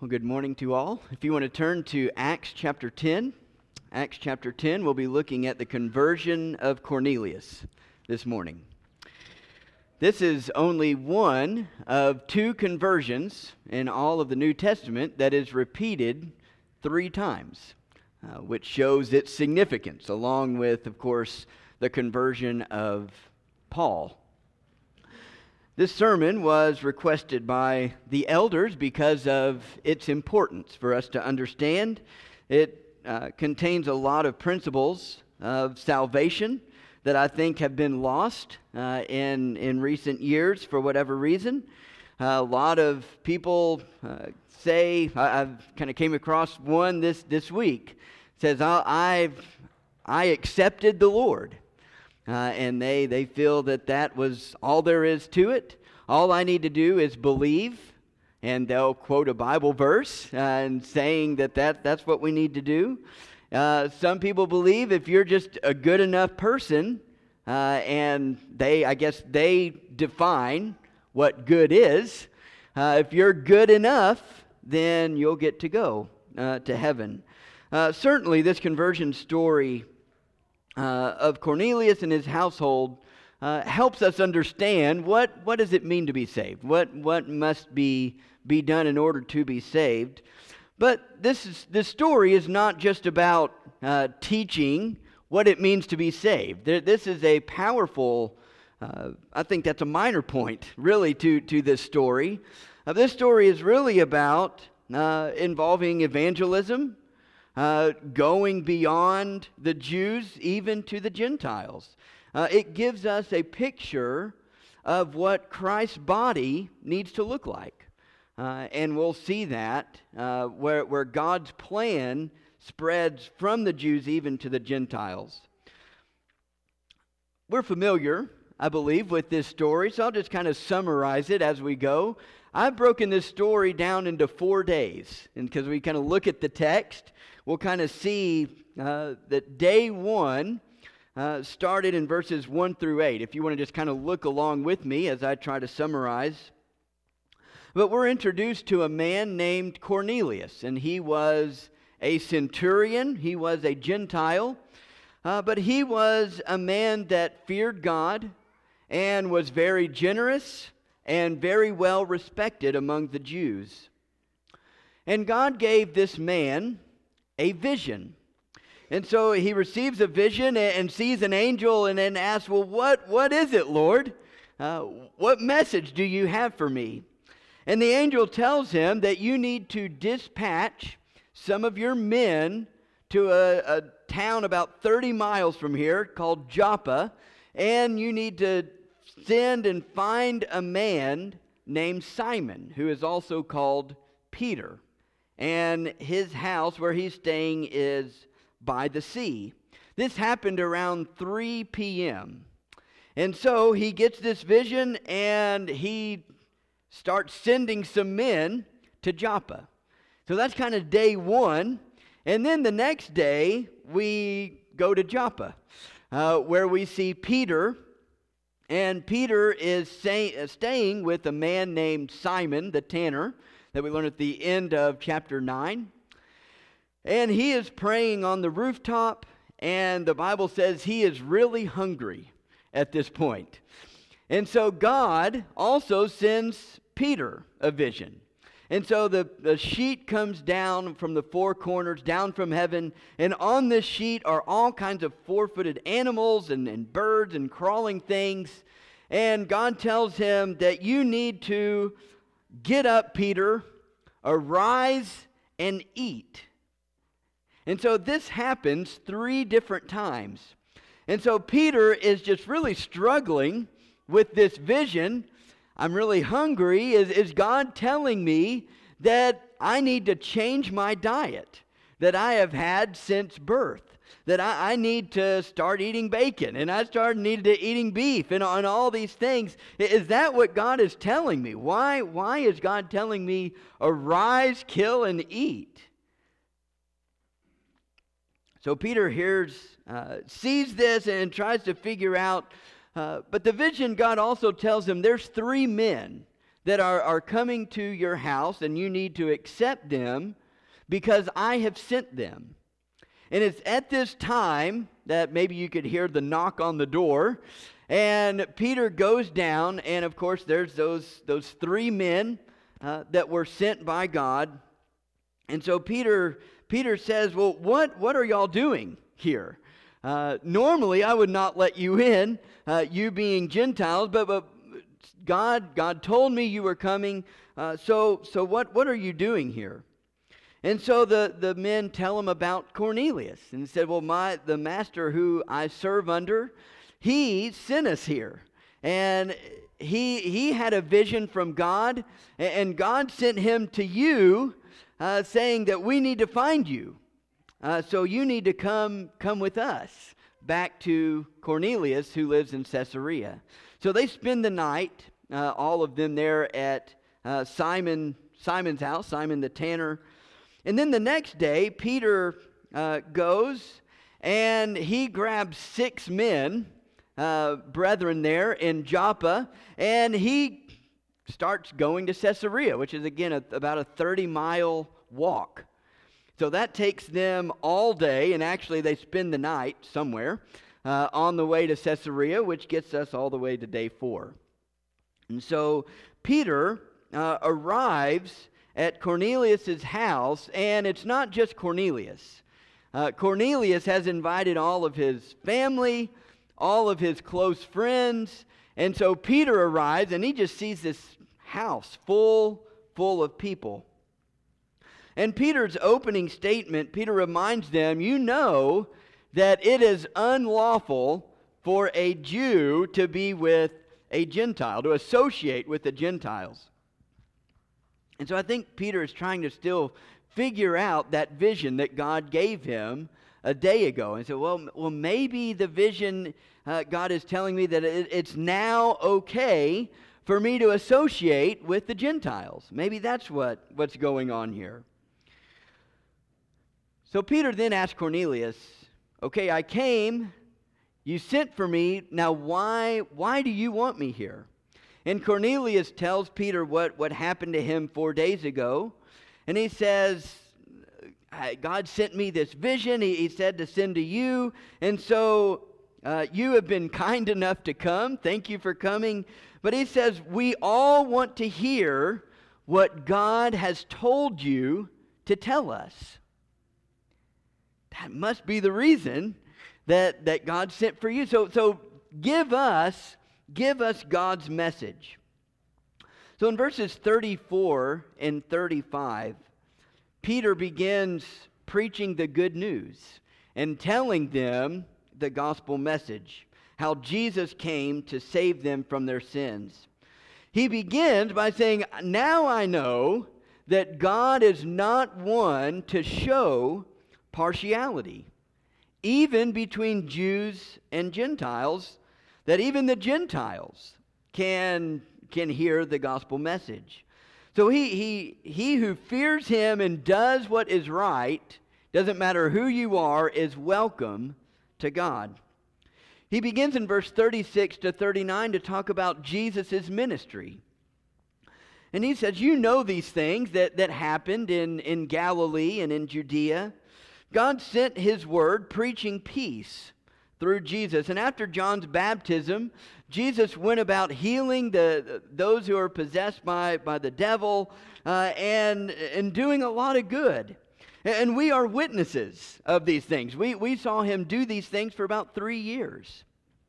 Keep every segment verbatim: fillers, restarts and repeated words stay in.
Well, good morning to all. If you want to turn to Acts chapter ten, Acts chapter ten, we'll be looking at the conversion of Cornelius this morning. This is only one of two conversions in all of the New Testament that is repeated three times, uh, which shows its significance, along with, of course, the conversion of Paul. This sermon was requested by the elders because of its importance for us to understand. It uh, contains a lot of principles of salvation that I think have been lost uh, in, in recent years for whatever reason. Uh, a lot of people uh, say, I, I've kind of came across one this, this week, says, I, I've, I accepted the Lord. Uh, and they, they feel that that was all there is to it. All I need to do is believe, and they'll quote a Bible verse uh, and saying that, that that's what we need to do. Uh, some people believe if you're just a good enough person, uh, and they, I guess they define what good is. Uh, if you're good enough, then you'll get to go uh, to heaven. Uh, certainly this conversion story Uh, of Cornelius and his household uh, helps us understand what, what does it mean to be saved? What what must be be done in order to be saved? But this is, this story is not just about uh, teaching what it means to be saved. There, this is a powerful, uh, I think that's a minor point, really, to, to this story. Uh, this story is really about uh, involving evangelism, Uh, going beyond the Jews, even to the Gentiles. Uh, it gives us a picture of what Christ's body needs to look like. Uh, and we'll see that uh, where, where God's plan spreads from the Jews even to the Gentiles. We're familiar, I believe, with this story, so I'll just kind of summarize it as we go. I've broken this story down into four days, and because we kind of look at the text, we'll kind of see uh, that day one uh, started in verses one through eight. If you want to just kind of look along with me as I try to summarize. But we're introduced to a man named Cornelius, and he was a centurion. He was a Gentile, uh, but he was a man that feared God and was very generous and very well respected among the Jews. And God gave this man a vision. And so he receives a vision and sees an angel and then asks, well, what, what is it, Lord? Uh, what message do you have for me? And the angel tells him that you need to dispatch some of your men to a, a town about thirty miles from here called Joppa, and you need to send and find a man named Simon, who is also called Peter. And his house where he's staying is by the sea. This happened around three p.m. And so he gets this vision and he starts sending some men to Joppa. So that's kind of day one. And then the next day we go to Joppa, uh, where we see Peter. And Peter is say, uh, staying with a man named Simon the tanner, that we learn at the end of chapter nine. And he is praying on the rooftop, and the Bible says he is really hungry at this point. And so God also sends Peter a vision. And so the, the sheet comes down from the four corners, down from heaven, and on this sheet are all kinds of four-footed animals and, and birds and crawling things. And God tells him that you need to get up, Peter, arise and eat. And so this happens three different times. And so Peter is just really struggling with this vision. I'm really hungry. Is, is God telling me that I need to change my diet that I have had since birth? That I, I need to start eating bacon, and I started needed to eating beef, and on all these things. Is that what God is telling me? Why, why is God telling me, arise, kill, and eat? So Peter hears, uh, sees this and tries to figure out, uh, but the vision, God also tells him there's three men that are, are coming to your house, and you need to accept them because I have sent them. And it's at this time that maybe you could hear the knock on the door, and Peter goes down, and of course there's those, those three men uh, that were sent by God. And so Peter Peter says, well, what, what are y'all doing here? Uh, normally I would not let you in, uh, you being Gentiles, but, but God God told me you were coming, uh, so so what, what are you doing here? And so the, the men tell him about Cornelius, and he said, well, my the master who I serve under, he sent us here, and he he had a vision from God, and God sent him to you, uh, saying that we need to find you, uh, so you need to come come with us back to Cornelius, who lives in Caesarea. So they spend the night, uh, all of them there at uh, Simon Simon's house, Simon the tanner. And then the next day, Peter uh, goes and he grabs six men, uh, brethren there in Joppa, and he starts going to Caesarea, which is again a, about a thirty mile walk. So that takes them all day, and actually they spend the night somewhere uh, on the way to Caesarea, which gets us all the way to day four. And so Peter uh, arrives at Cornelius' house, and it's not just Cornelius. Uh, Cornelius has invited all of his family, all of his close friends, and so Peter arrives, and he just sees this house full, full of people. And Peter's opening statement, Peter reminds them, you know that it is unlawful for a Jew to be with a Gentile, to associate with the Gentiles. And so I think Peter is trying to still figure out that vision that God gave him a day ago. And so, well, well maybe the vision uh, God is telling me that it, it's now okay for me to associate with the Gentiles. Maybe that's what, what's going on here. So Peter then asked Cornelius, okay, I came, you sent for me, now why, why do you want me here? And Cornelius tells Peter what, what happened to him four days ago. And he says, God sent me this vision. He, he said to send to you. And so uh, you have been kind enough to come. Thank you for coming. But he says, we all want to hear what God has told you to tell us. That must be the reason that, that God sent for you. So, so give us... Give us God's message. So in verses thirty-four and thirty-five, Peter begins preaching the good news and telling them the gospel message, how Jesus came to save them from their sins. He begins by saying, now I know that God is not one to show partiality, even between Jews and Gentiles, that even the Gentiles can, can hear the gospel message. So he, he, he who fears him and does what is right, doesn't matter who you are, is welcome to God. He begins in verse thirty-six to thirty-nine to talk about Jesus' ministry. And he says, you know these things that, that happened in, in Galilee and in Judea. God sent his word preaching peace through Jesus. And after John's baptism, Jesus went about healing the those who are possessed by, by the devil uh, and, and doing a lot of good. And we are witnesses of these things. We, we saw him do these things for about three years.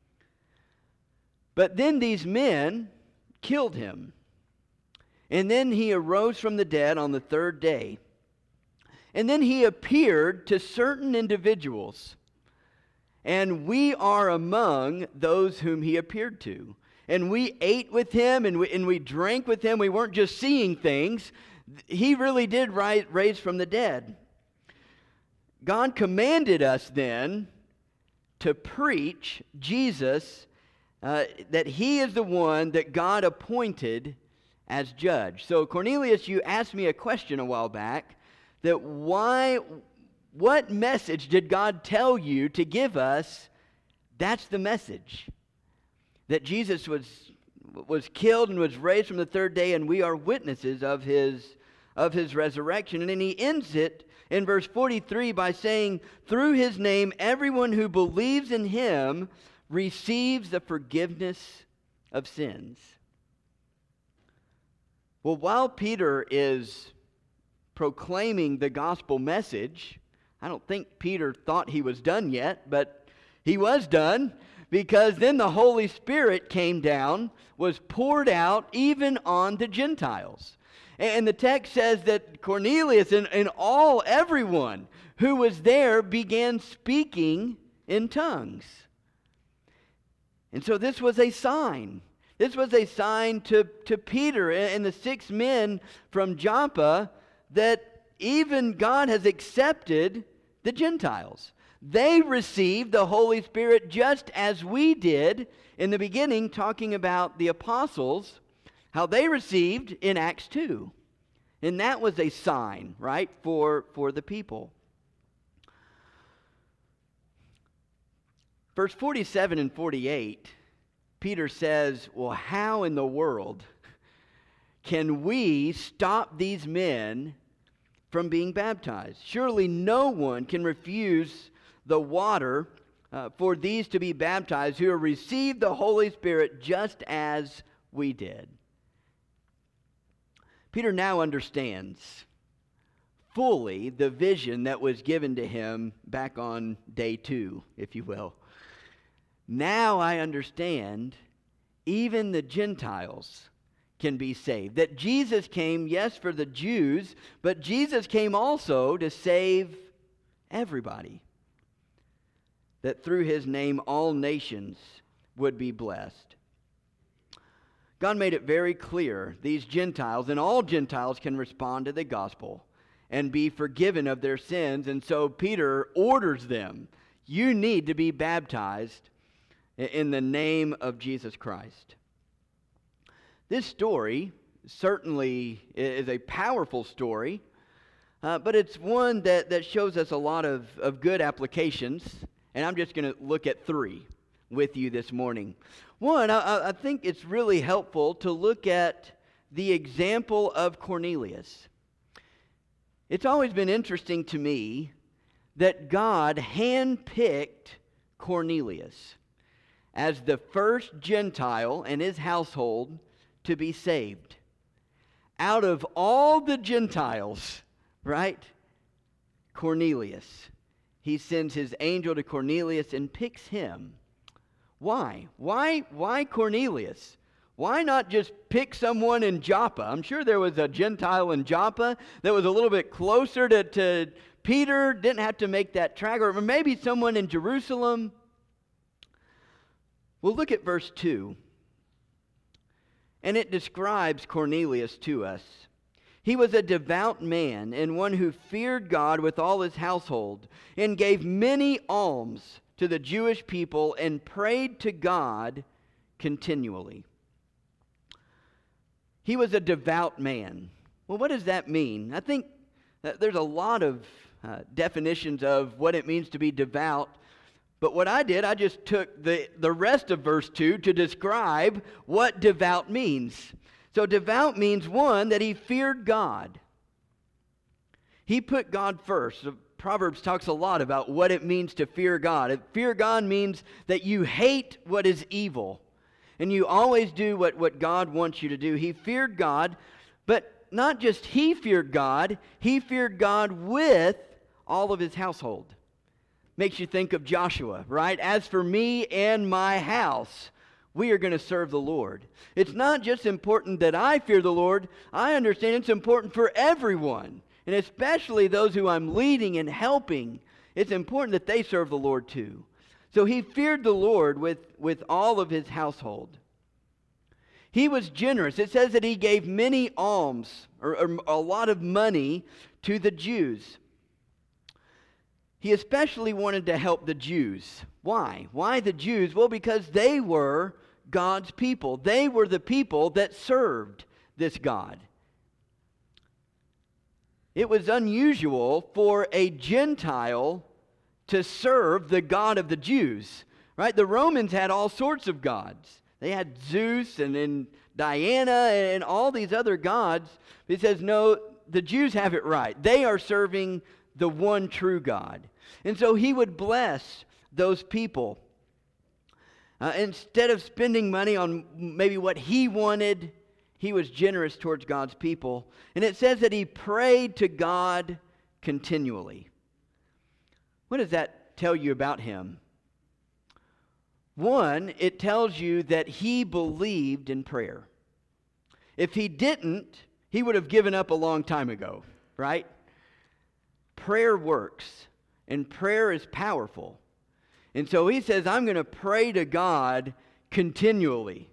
But then these men killed him. And then he arose from the dead on the third day. And then he appeared to certain individuals. And we are among those whom he appeared to. And we ate with him and we, and we drank with him. We weren't just seeing things. He really did rise, raise from the dead. God commanded us then to preach Jesus, uh, that he is the one that God appointed as judge. So Cornelius, you asked me a question a while back, that why... What message did God tell you to give us? That's the message. That Jesus was, was killed and was raised from the third day, and we are witnesses of his, of his resurrection. And then he ends it in verse forty-three by saying, through his name, everyone who believes in him receives the forgiveness of sins. Well, while Peter is proclaiming the gospel message, I don't think Peter thought he was done yet, but he was done, because then the Holy Spirit came down, was poured out even on the Gentiles. And the text says that Cornelius and, and all, everyone who was there began speaking in tongues. And so this was a sign. This was a sign to, to Peter and the six men from Joppa that even God has accepted the Gentiles. They received the Holy Spirit just as we did in the beginning, talking about the apostles, how they received in Acts two. And that was a sign, right, for, for the people. Verse forty-seven and forty-eight, Peter says, well, how in the world can we stop these men from being baptized? Surely no one can refuse the water uh, for these to be baptized who have received the Holy Spirit just as we did. Peter now understands fully the vision that was given to him back on day two, if you will. Now I understand even the Gentiles can be saved. That Jesus came, yes, for the Jews, but Jesus came also to save everybody. That through his name all nations would be blessed. God made it very clear these Gentiles, and all Gentiles, can respond to the gospel and be forgiven of their sins. And so Peter orders them, you need to be baptized in the name of Jesus Christ. This story certainly is a powerful story, uh, but it's one that, that shows us a lot of, of good applications, and I'm just going to look at three with you this morning. One, I, I think it's really helpful to look at the example of Cornelius. It's always been interesting to me that God handpicked Cornelius as the first Gentile and his household to be saved. Out of all the Gentiles, right? Cornelius. He sends his angel to Cornelius and picks him. Why? Why, why Cornelius? Why not just pick someone in Joppa? I'm sure there was a Gentile in Joppa that was a little bit closer to, to Peter, didn't have to make that trek, or maybe someone in Jerusalem. Well, look at verse two. And it describes Cornelius to us. He was a devout man and one who feared God with all his household and gave many alms to the Jewish people and prayed to God continually. He was a devout man. Well, what does that mean? I think that there's a lot of uh, definitions of what it means to be devout. But what I did, I just took the, the rest of verse two to describe what devout means. So devout means, one, that he feared God. He put God first. The Proverbs talks a lot about what it means to fear God. Fear God means that you hate what is evil. And you always do what, what God wants you to do. He feared God, but not just he feared God, he feared God with all of his household. Makes you think of Joshua, right? As for me and my house, we are going to serve the Lord. It's not just important that I fear the Lord. I understand it's important for everyone, and especially those who I'm leading and helping. It's important that they serve the Lord too. So he feared the Lord with, with all of his household. He was generous. It says that he gave many alms, or, or a lot of money, to the Jews. He especially wanted to help the Jews. Why? Why the Jews? Well, because they were God's people. They were the people that served this God. It was unusual for a Gentile to serve the God of the Jews, right? The Romans had all sorts of gods. They had Zeus and, and Diana and all these other gods. He says, no, the Jews have it right. They are serving the one true God. And so he would bless those people. Uh, instead of spending money on maybe what he wanted, he was generous towards God's people. And it says that he prayed to God continually. What does that tell you about him? One, it tells you that he believed in prayer. If he didn't, he would have given up a long time ago, right? Prayer works, and prayer is powerful. And so he says, I'm going to pray to God continually.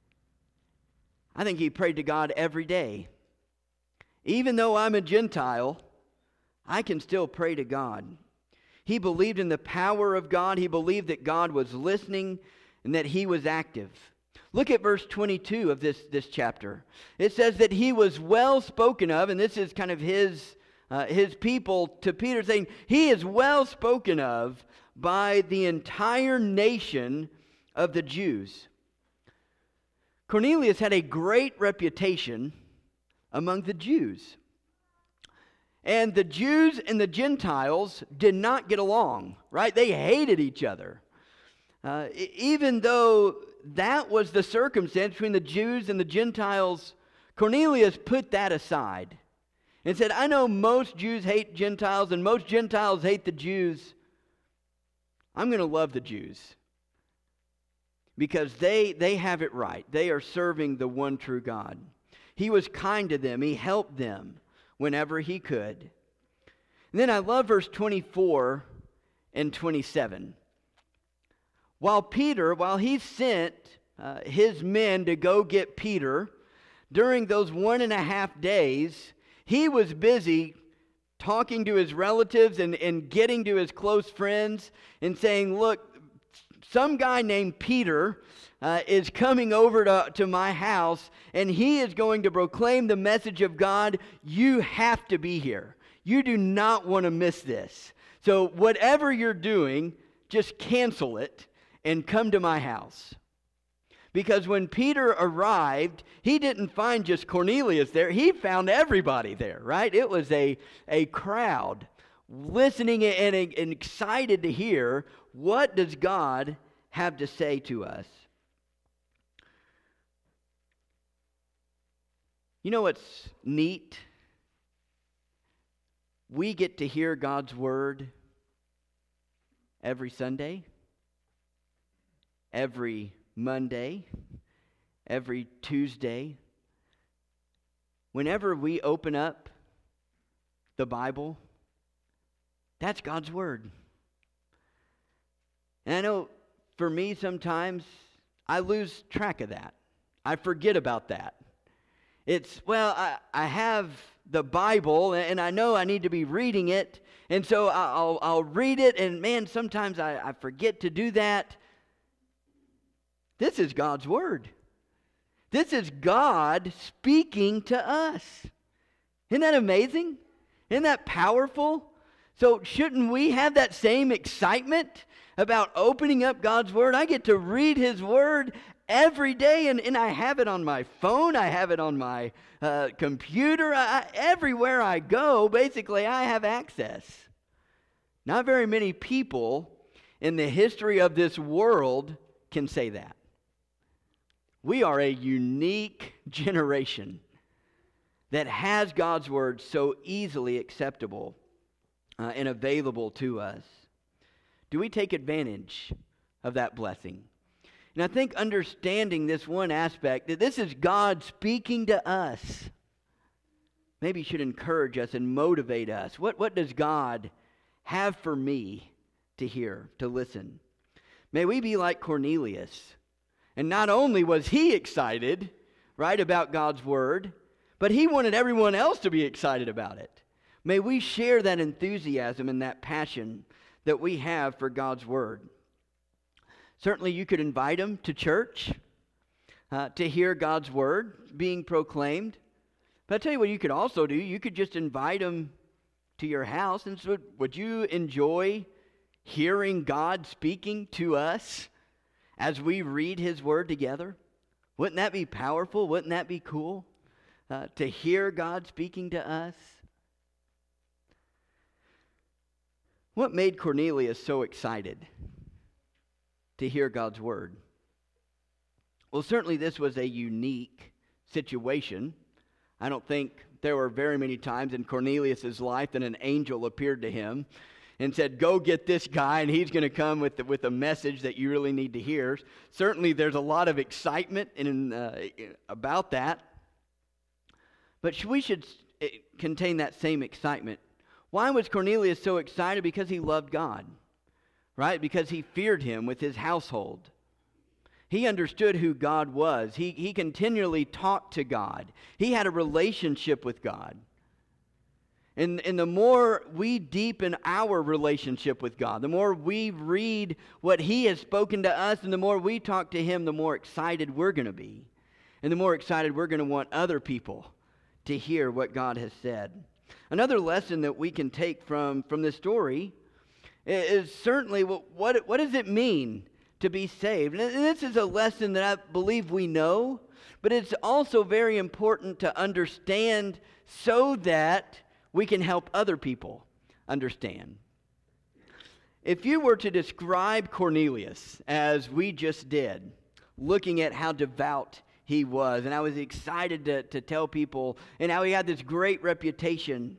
I think he prayed to God every day. Even though I'm a Gentile, I can still pray to God. He believed in the power of God. He believed that God was listening and that he was active. Look at verse twenty-two of this, this chapter. It says that he was well spoken of, and this is kind of his, uh, his people to Peter, saying, he is well spoken of by the entire nation of the Jews. Cornelius had a great reputation among the Jews. And the Jews and the Gentiles did not get along, right? They hated each other. Uh, even though that was the circumstance between the Jews and the Gentiles, Cornelius put that aside and said, I know most Jews hate Gentiles and most Gentiles hate the Jews. I'm going to love the Jews because they, they have it right. They are serving the one true God. He was kind to them. He helped them whenever he could. And then I love verse twenty-four and twenty-seven. While Peter, while he sent uh, his men to go get Peter, during those one and a half days, he was busy talking to his relatives and, and getting to his close friends and saying, look, some guy named Peter uh, is coming over to, to my house, and he is going to proclaim the message of God. You have to be here. You do not want to miss this. So whatever you're doing, just cancel it and come to my house. Because when Peter arrived, he didn't find just Cornelius there. He found everybody there, right? It was a, a crowd listening and, and excited to hear, what does God have to say to us? You know what's neat? We get to hear God's word every Sunday, every Monday, every Tuesday. Whenever we open up the Bible, that's God's word. And I know for me sometimes I lose track of that. I forget about that. It's, well, I, I have the Bible and I know I need to be reading it. And so I'll, I'll read it, and man, sometimes I, I forget to do that. This is God's word. This is God speaking to us. Isn't that amazing? Isn't that powerful? So shouldn't we have that same excitement about opening up God's word? I get to read his word every day, and, and I have it on my phone. I have it on my uh, computer. I, everywhere I go, basically, I have access. Not very many people in the history of this world can say that. We are a unique generation that has God's word so easily acceptable uh, and available to us. Do we take advantage of that blessing? And I think understanding this one aspect, that this is God speaking to us, maybe should encourage us and motivate us. What, what does God have for me to hear, to listen? May we be like Cornelius. And not only was he excited, right, about God's word, but he wanted everyone else to be excited about it. May we share that enthusiasm and that passion that we have for God's word. Certainly you could invite them to church uh, to hear God's word being proclaimed. But I'll tell you what you could also do. You could just invite them to your house. And so would you enjoy hearing God speaking to us as we read his word together? Wouldn't that be powerful? Wouldn't that be cool uh, to hear God speaking to us? What made Cornelius so excited to hear God's word? Well, certainly this was a unique situation. I don't think there were very many times in Cornelius' life that an angel appeared to him and said, go get this guy, and he's going to come with, the, with a message that you really need to hear. Certainly there's a lot of excitement in, uh, about that. But we should contain that same excitement. Why was Cornelius so excited? Because he loved God, right? Because he feared him with his household. He understood who God was. He, he continually talked to God. He had a relationship with God. And, and the more we deepen our relationship with God, the more we read what he has spoken to us, and the more we talk to him, the more excited we're going to be. And the more excited we're going to want other people to hear what God has said. Another lesson that we can take from, from this story is certainly what, what, what does it mean to be saved? And this is a lesson that I believe we know, but it's also very important to understand so that we can help other people understand. If you were to describe Cornelius as we just did, looking at how devout he was, and I was excited to, to tell people, and how he had this great reputation,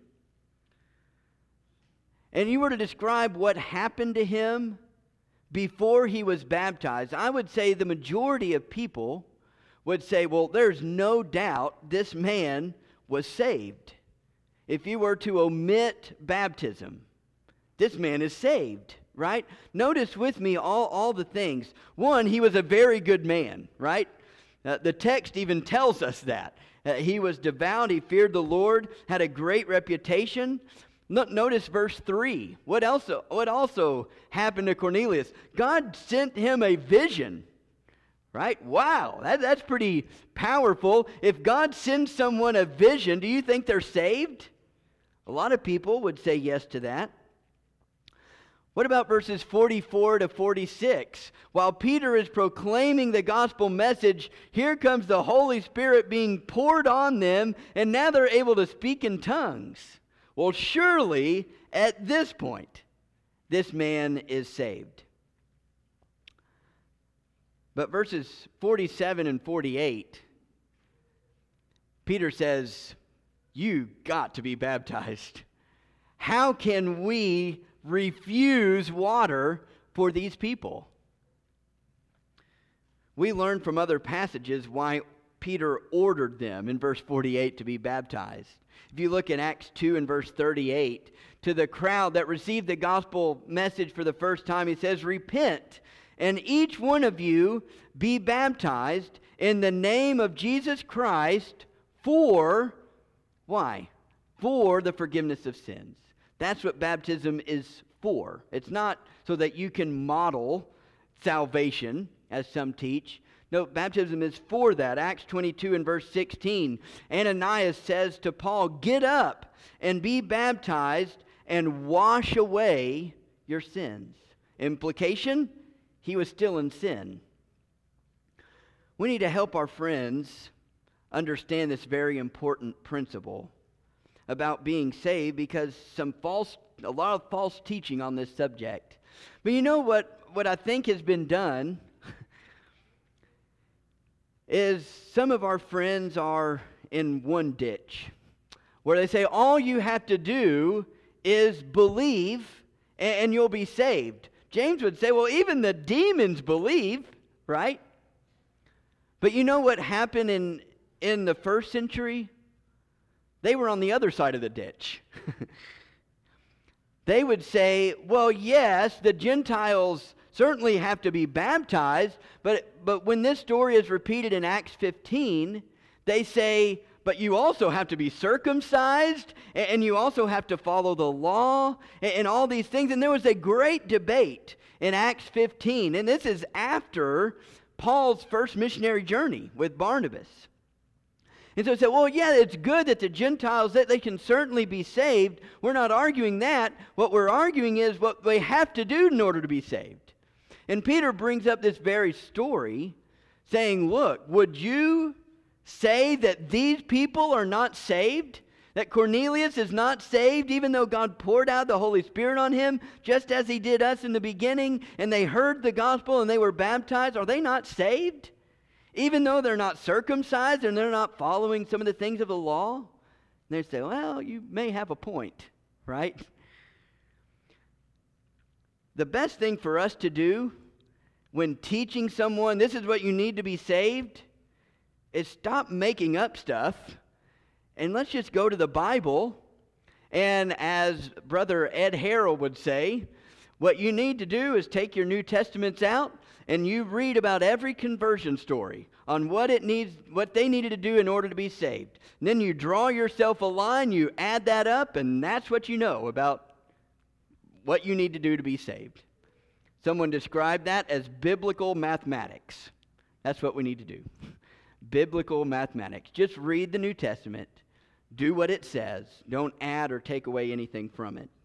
and you were to describe what happened to him before he was baptized, I would say the majority of people would say, well, there's no doubt this man was saved. If you were to omit baptism, this man is saved, right? Notice with me all, all the things. One, he was a very good man, right? Uh, the text even tells us that. Uh, he was devout, he feared the Lord, had a great reputation. No, notice verse three. What else? What also happened to Cornelius? God sent him a vision, right? Wow, that, that's pretty powerful. If God sends someone a vision, do you think they're saved? A lot of people would say yes to that. What about verses forty-four to forty-six? While Peter is proclaiming the gospel message, here comes the Holy Spirit being poured on them, and now they're able to speak in tongues. Well, surely, at this point, this man is saved. But verses forty-seven and forty-eight, Peter says, you got to be baptized. How can we refuse water for these people? We learn from other passages why Peter ordered them in verse forty-eight to be baptized. If you look in Acts two and verse thirty-eight, to the crowd that received the gospel message for the first time, he says, repent, and each one of you be baptized in the name of Jesus Christ for, why? For the forgiveness of sins. That's what baptism is for. It's not so that you can model salvation, as some teach. No, baptism is for that. Acts twenty-two and verse sixteen. Ananias says to Paul, get up and be baptized and wash away your sins. Implication? He was still in sin. We need to help our friends understand this very important principle about being saved, because some false, a lot of false teaching on this subject. But you know what, what I think has been done is some of our friends are in one ditch where they say all you have to do is believe and, and you'll be saved. James would say, well, even the demons believe, right? But you know what happened in, in the first century? They were on the other side of the ditch. They would say, well, yes, the Gentiles certainly have to be baptized, but, but when this story is repeated in Acts fifteen, they say, but you also have to be circumcised, and you also have to follow the law, and, and all these things. And there was a great debate in Acts fifteen, and this is after Paul's first missionary journey with Barnabas. And so they said, well, yeah, it's good that the Gentiles, that they can certainly be saved. We're not arguing that. What we're arguing is what they have to do in order to be saved. And Peter brings up this very story saying, look, would you say that these people are not saved? That Cornelius is not saved even though God poured out the Holy Spirit on him just as he did us in the beginning, and they heard the gospel and they were baptized? Are they not saved? Even though they're not circumcised and they're not following some of the things of the law? And they say, well, you may have a point, right? The best thing for us to do when teaching someone, this is what you need to be saved, is stop making up stuff and let's just go to the Bible. And as Brother Ed Harrell would say, what you need to do is take your New Testaments out and you read about every conversion story on what it needs, what they needed to do in order to be saved. And then you draw yourself a line, you add that up, and that's what you know about what you need to do to be saved. Someone described that as biblical mathematics. That's what we need to do. Biblical mathematics. Just read the New Testament. Do what it says. Don't add or take away anything from it.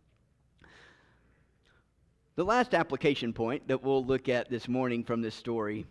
The last application point that we'll look at this morning from this story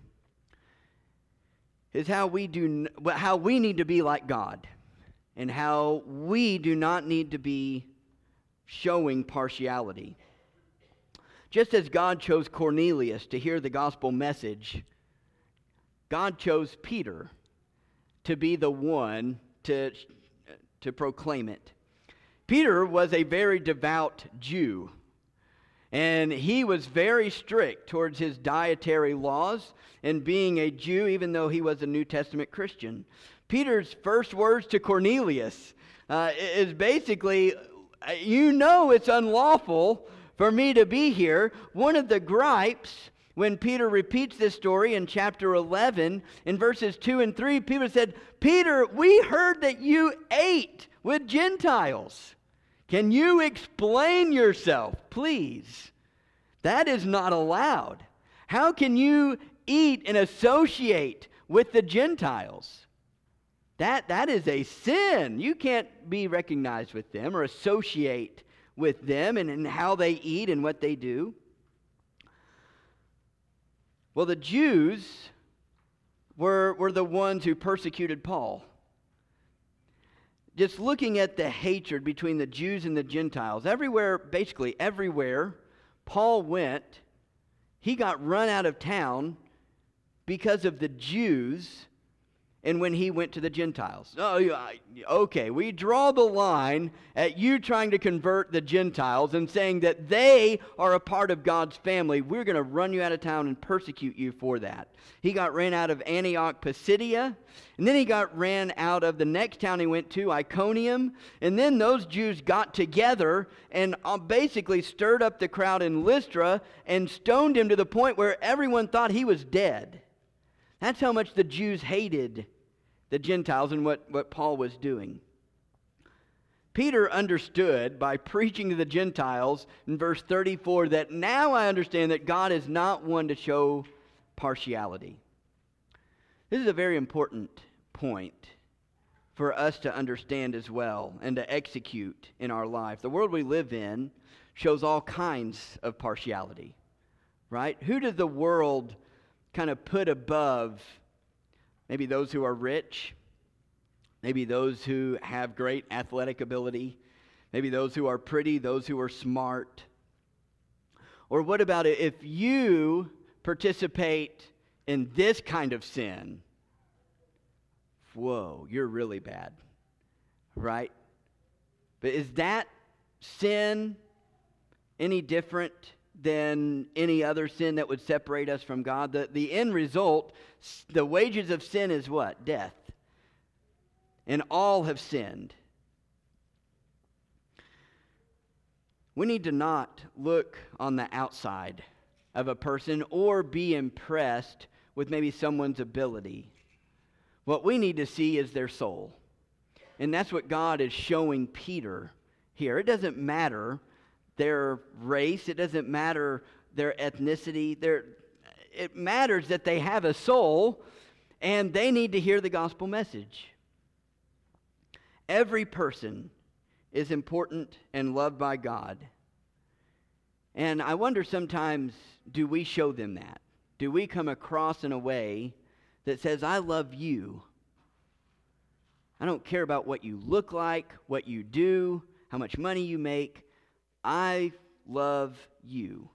is how we do how we need to be like God, and how we do not need to be showing partiality. Just as God chose Cornelius to hear the gospel message, God chose Peter to be the one to, to proclaim it. Peter was a very devout Jew, and he was very strict towards his dietary laws and being a Jew, even though he was a New Testament Christian. Peter's first words to Cornelius uh, is basically, you know it's unlawful for me to be here. One of the gripes when Peter repeats this story in chapter eleven, in verses two and three, Peter said, Peter, we heard that you ate with Gentiles. Can you explain yourself, please? That is not allowed. How can you eat and associate with the Gentiles? That, that is a sin. You can't be recognized with them or associate with them and, and how they eat and what they do. Well, the Jews were, were the ones who persecuted Paul. Just looking at the hatred between the Jews and the Gentiles, everywhere, basically everywhere Paul went, he got run out of town because of the Jews. And when he went to the Gentiles. Oh, okay, we draw the line at you trying to convert the Gentiles and saying that they are a part of God's family. We're going to run you out of town and persecute you for that. He got ran out of Antioch, Pisidia, and then he got ran out of the next town he went to, Iconium. And then those Jews got together and basically stirred up the crowd in Lystra and stoned him to the point where everyone thought he was dead. That's how much the Jews hated the Gentiles and what, what Paul was doing. Peter understood by preaching to the Gentiles in verse thirty-four that now I understand that God is not one to show partiality. This is a very important point for us to understand as well and to execute in our life. The world we live in shows all kinds of partiality, right? Who does the world kind of put above? Maybe those who are rich, maybe those who have great athletic ability, maybe those who are pretty, those who are smart. Or what about if you participate in this kind of sin? Whoa, you're really bad, right? But is that sin any different than any other sin that would separate us from God? The, the end result, the wages of sin is what? Death. And all have sinned. We need to not look on the outside of a person or be impressed with maybe someone's ability. What we need to see is their soul. And that's what God is showing Peter here. It doesn't matter their race. It doesn't matter their ethnicity. Their, it matters that they have a soul and they need to hear the gospel message. Every person is important and loved by God. And I wonder sometimes, do we show them that? Do we come across in a way that says, I love you? I don't care about what you look like, what you do, how much money you make. I love you.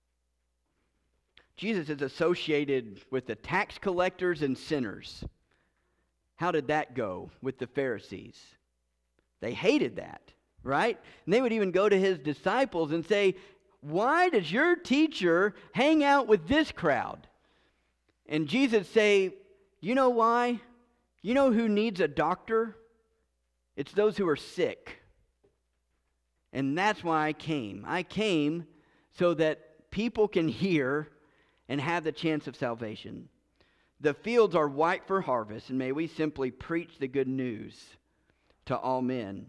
Jesus is associated with the tax collectors and sinners. How did that go with the Pharisees? They hated that, right? And they would even go to his disciples and say, why does your teacher hang out with this crowd? And Jesus say, you know why? You know who needs a doctor? It's those who are sick. And that's why I came. I came so that people can hear and have the chance of salvation. The fields are white for harvest, and may we simply preach the good news to all men.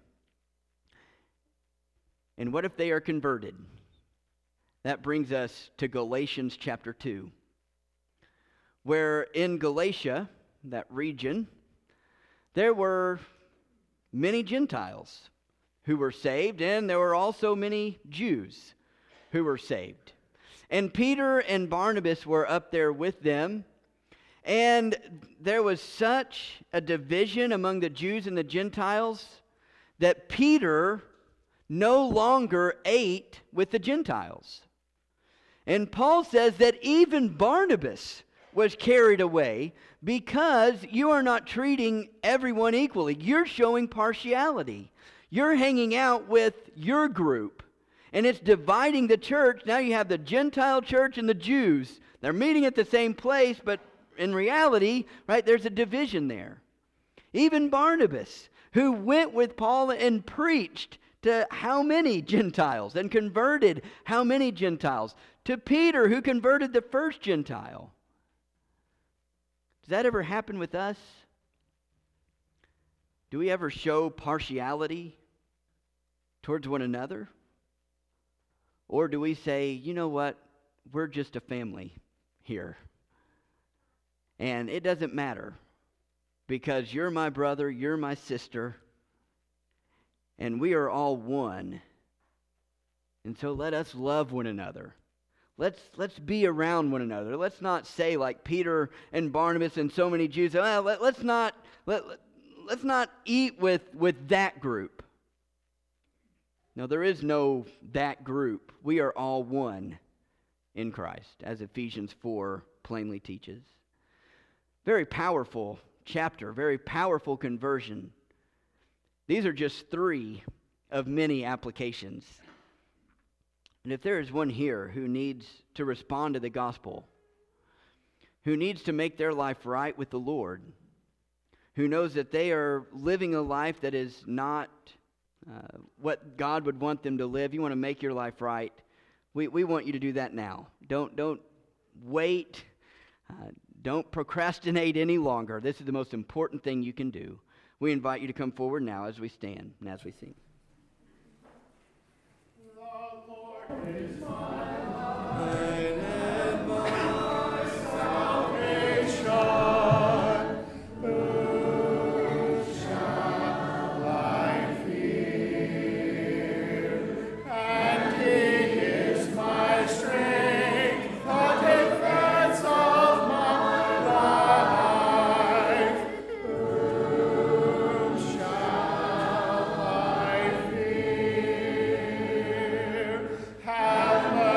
And what if they are converted? That brings us to Galatians chapter two, where in Galatia, that region, there were many Gentiles who were saved, and there were also many Jews who were saved. And Peter and Barnabas were up there with them, and there was such a division among the Jews and the Gentiles that Peter no longer ate with the Gentiles. And Paul says that even Barnabas was carried away because you are not treating everyone equally. You're showing partiality. You're hanging out with your group, and it's dividing the church. Now you have the Gentile church and the Jews. They're meeting at the same place, but in reality, right, there's a division there. Even Barnabas, who went with Paul and preached to how many Gentiles and converted how many Gentiles? To Peter, who converted the first Gentile. Does that ever happen with us? Do we ever show partiality towards one another? Or do we say, you know what, we're just a family here. And it doesn't matter because you're my brother, you're my sister, and we are all one. And so let us love one another. Let's let's be around one another. Let's not say like Peter and Barnabas and so many Jews, well, let, let's not let, let, let's not eat with, with that group. No, there is no that group. We are all one in Christ, as Ephesians four plainly teaches. Very powerful chapter, very powerful conversion. These are just three of many applications. And if there is one here who needs to respond to the gospel, who needs to make their life right with the Lord, who knows that they are living a life that is not uh, what God would want them to live, you want to make your life right, we, we want you to do that now. Don't, don't wait. Uh, don't procrastinate any longer. This is the most important thing you can do. We invite you to come forward now as we stand and as we sing. The Lord is my light and my salvation. Whom shall I fear? And He is my strength, the defense of my life. Whom shall I fear? Have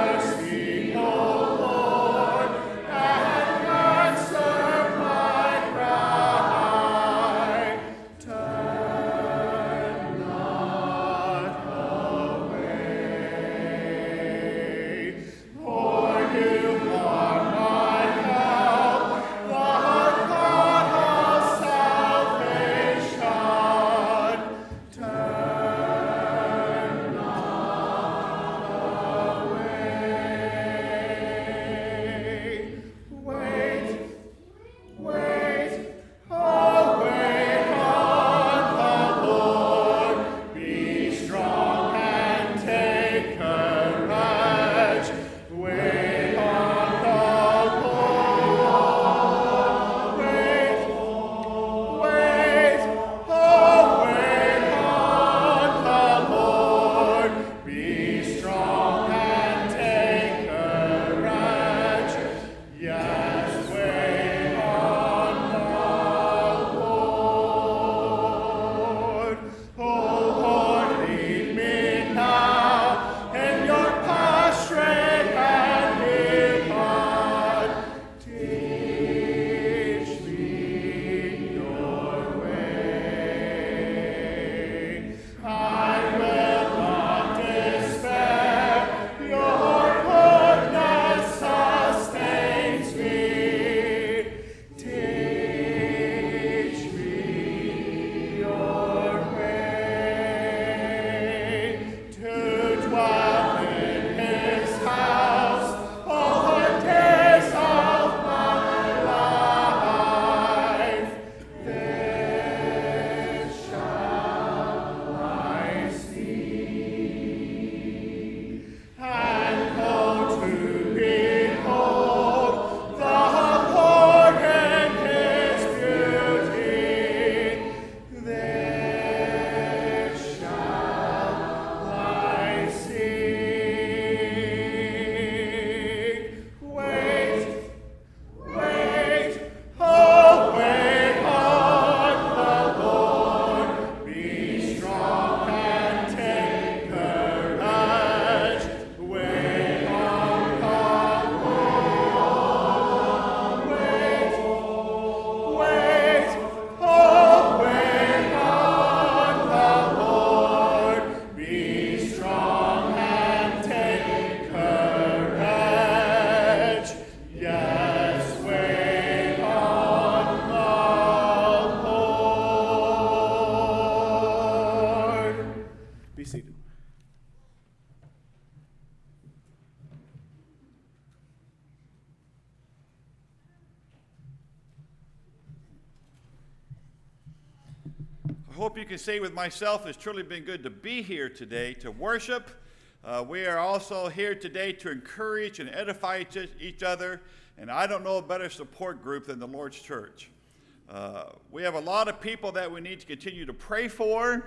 hope you can say with myself, it's truly been good to be here today to worship. Uh, we are also here today to encourage and edify each, each other, and I don't know a better support group than the Lord's Church. Uh, we have a lot of people that we need to continue to pray for.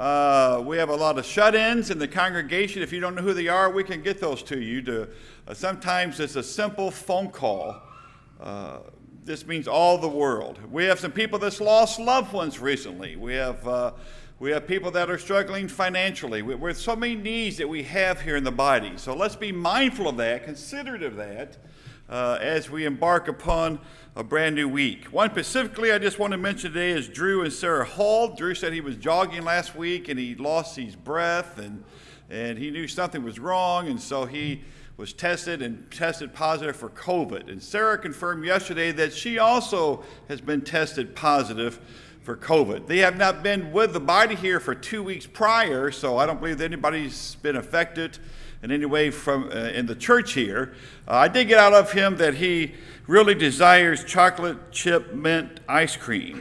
Uh, we have a lot of shut-ins in the congregation. If you don't know who they are, we can get those to you. To, uh, sometimes it's a simple phone call. Uh, this means all the world. We have some people that's lost loved ones recently. We have uh, we have people that are struggling financially. We, with so many needs that we have here in the body. So let's be mindful of that, considerate of that, uh, as we embark upon a brand new week. One specifically I just want to mention today is Drew and Sarah Hall. Drew said he was jogging last week and he lost his breath and and he knew something was wrong, and so he was tested and tested positive for COVID. And Sarah confirmed yesterday that she also has been tested positive for COVID. They have not been with the body here for two weeks prior, so I don't believe that anybody's been affected in any way from uh, in the church here. Uh, I did get out of him that he really desires chocolate chip mint ice cream,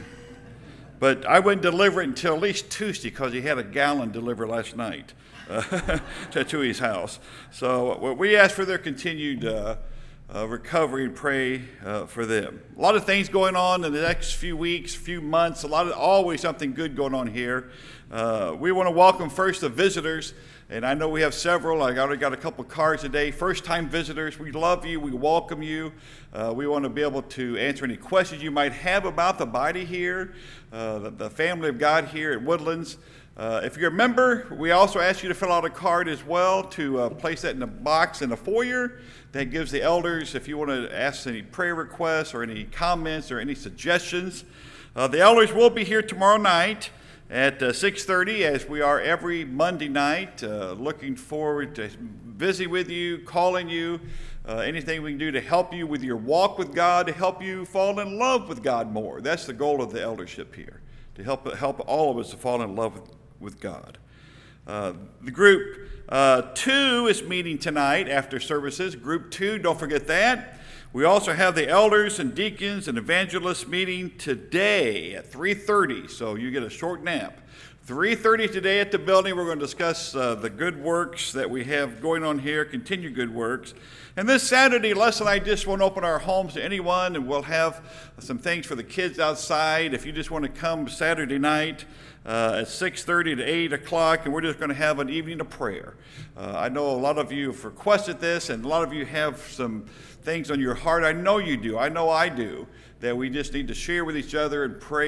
but I wouldn't deliver it until at least Tuesday because he had a gallon delivered last night uh, to, to his house. So we ask for their continued uh, uh, recovery and pray uh, for them. A lot of things going on in the next few weeks, few months. A lot of always something good going on here. Uh, we want to welcome first the visitors. And I know we have several. I already got a couple cards today. First-time visitors, we love you. We welcome you. Uh, we want to be able to answer any questions you might have about the body here, uh, the, the family of God here at Woodlands. Uh, if you're a member, we also ask you to fill out a card as well to uh, place that in a box in the foyer. That gives the elders, if you want to ask any prayer requests or any comments or any suggestions. Uh, the elders will be here tomorrow night at uh, six thirty, as we are every Monday night. Uh, looking forward to busy with you, calling you, uh, anything we can do to help you with your walk with God, to help you fall in love with God more. That's the goal of the eldership here, to help help all of us to fall in love with, with God. Uh, the group uh, two is meeting tonight after services. Group two, don't forget that. We also have the elders and deacons and evangelists meeting today at three thirty, so you get a short nap. three thirty today at the building. We're going to discuss uh, the good works that we have going on here, continue good works. And this Saturday, Les and I just want to open our homes to anyone, and we'll have some things for the kids outside. If you just want to come Saturday night uh, at six thirty to eight o'clock, and we're just going to have an evening of prayer. Uh, I know a lot of you have requested this, and a lot of you have some things on your heart. I know you do. I know I do, that we just need to share with each other and pray